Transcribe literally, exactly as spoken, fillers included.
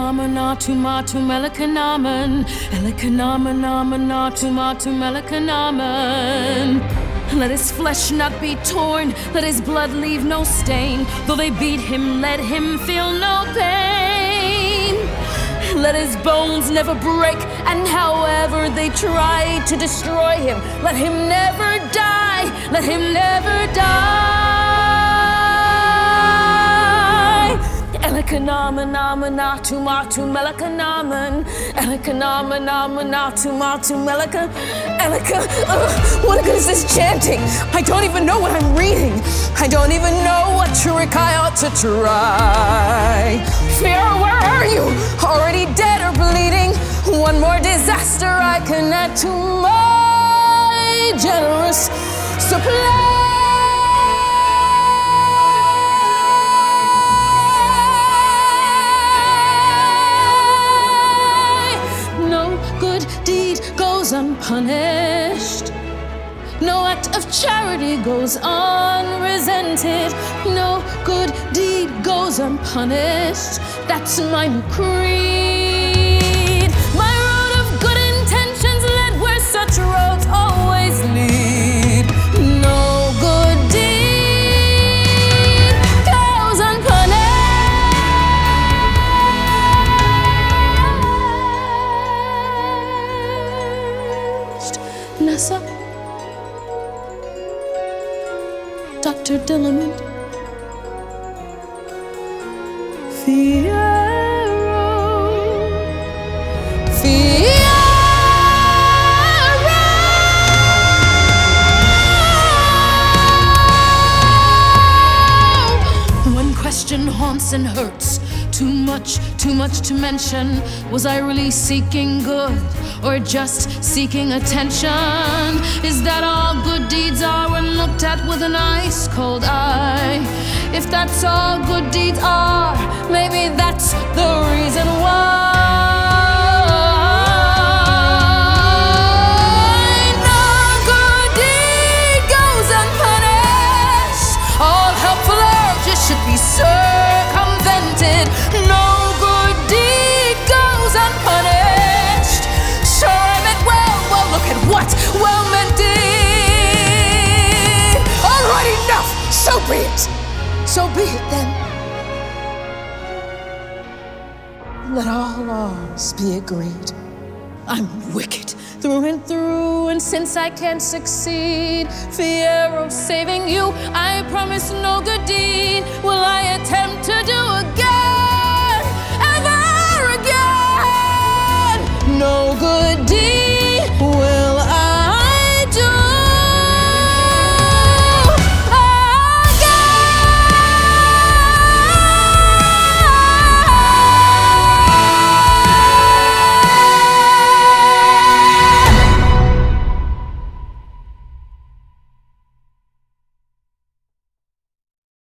Elekanamanatu matu melekanaman. Elekanamanamatu matu melekanaman. Let his flesh not be torn, let his blood leave no stain. Though they beat him, let him feel no pain. Let his bones never break, and however they try to destroy him, let him never die, let him never die. Elekanamanamatu matu melekanaman. Elekanamanamatu matu meleka. Eleka. Ugh, what good is this chanting? I don't even know what I'm reading. I don't even know what trick I ought to try. Pharaoh, where are you? Already dead or bleeding? One more disaster I can add to my generous supply. Good deed goes unpunished. No act of charity goes unresented. No good deed goes unpunished. That's my new creed. My road of good intentions led where such roads always lead. No good deed goes unpunished. Nessa, Doctor Dillamond, Fiyero, Fiyero. One question haunts and hurts. Too much, too much to mention. Was I really seeking good, or just seeking attention? Is that all good deeds are when looked at with an ice cold eye? If that's all good deeds are, maybe that's the reason why. No good deed goes unpunished. All helpful urges should be circumvented. No good deed goes unpunished. Sure, I meant well, well, look at what well meant did. All right, enough, so be it. So be it then. Let all laws be agreed. I'm wicked through and through, and since I can't succeed, Fiyero saving you, I promise no good deed will I attempt to do again.